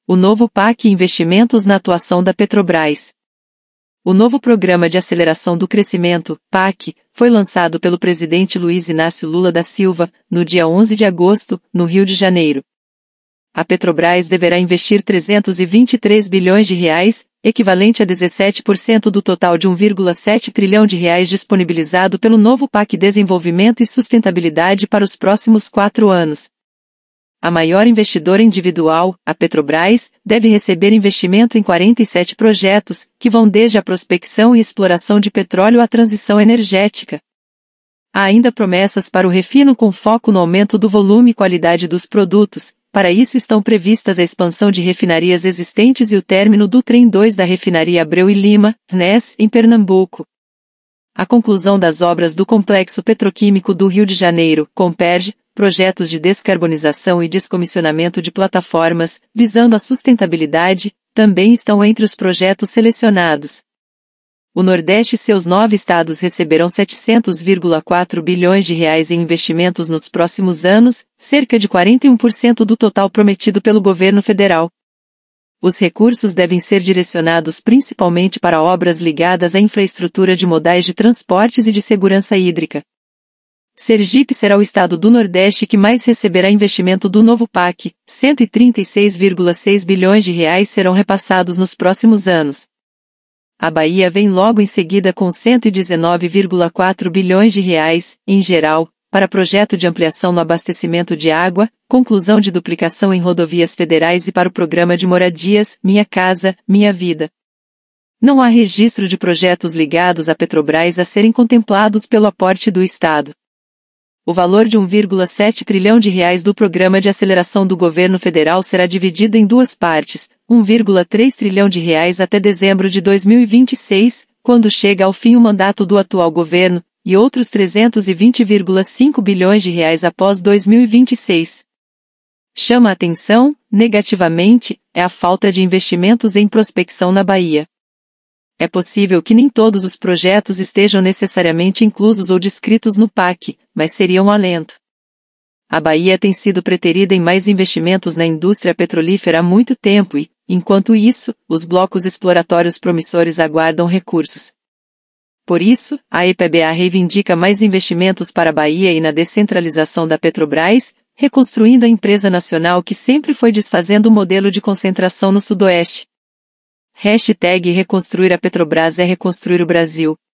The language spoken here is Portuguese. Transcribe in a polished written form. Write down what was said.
O novo PAC Investimentos na atuação da Petrobras. O novo Programa de Aceleração do Crescimento, PAC, foi lançado pelo presidente Luiz Inácio Lula da Silva, no dia 11 de agosto, no Rio de Janeiro. A Petrobras deverá investir 323 bilhões de reais, equivalente a 17% do total de 1,7 trilhão de reais disponibilizado pelo novo PAC Desenvolvimento e Sustentabilidade para os próximos 4 anos. A maior investidora individual, a Petrobras, deve receber investimento em 47 projetos, que vão desde a prospecção e exploração de petróleo à transição energética. Há ainda promessas para o refino com foco no aumento do volume e qualidade dos produtos. Para isso estão previstas a expansão de refinarias existentes e o término do Trem 2 da refinaria Abreu e Lima, RNES, em Pernambuco. A conclusão das obras do Complexo Petroquímico do Rio de Janeiro, Comperj, projetos de descarbonização e descomissionamento de plataformas, visando a sustentabilidade, também estão entre os projetos selecionados. O Nordeste e seus 9 estados receberão 700,4 bilhões de reais em investimentos nos próximos anos, cerca de 41% do total prometido pelo governo federal. Os recursos devem ser direcionados principalmente para obras ligadas à infraestrutura de modais de transportes e de segurança hídrica. Sergipe será o estado do Nordeste que mais receberá investimento do novo PAC, 136,6 bilhões de reais serão repassados nos próximos anos. A Bahia vem logo em seguida com 119,4 bilhões de reais, em geral, para projeto de ampliação no abastecimento de água, conclusão de duplicação em rodovias federais e para o programa de moradias, Minha Casa, Minha Vida. Não há registro de projetos ligados à Petrobras a serem contemplados pelo aporte do Estado. O valor de 1,7 trilhão de reais do Programa de Aceleração do Governo Federal será dividido em 2 partes, 1,3 trilhão de reais até dezembro de 2026, quando chega ao fim o mandato do atual governo, e outros 320,5 bilhões de reais após 2026. Chama a atenção, negativamente, é a falta de investimentos em prospecção na Bahia. É possível que nem todos os projetos estejam necessariamente inclusos ou descritos no PAC, mas seria um alento. A Bahia tem sido preterida em mais investimentos na indústria petrolífera há muito tempo e, enquanto isso, os blocos exploratórios promissores aguardam recursos. Por isso, a EPBA reivindica mais investimentos para a Bahia e na descentralização da Petrobras, reconstruindo a empresa nacional que sempre foi desfazendo o modelo de concentração no Sudoeste. #Reconstruir a Petrobras é reconstruir o Brasil.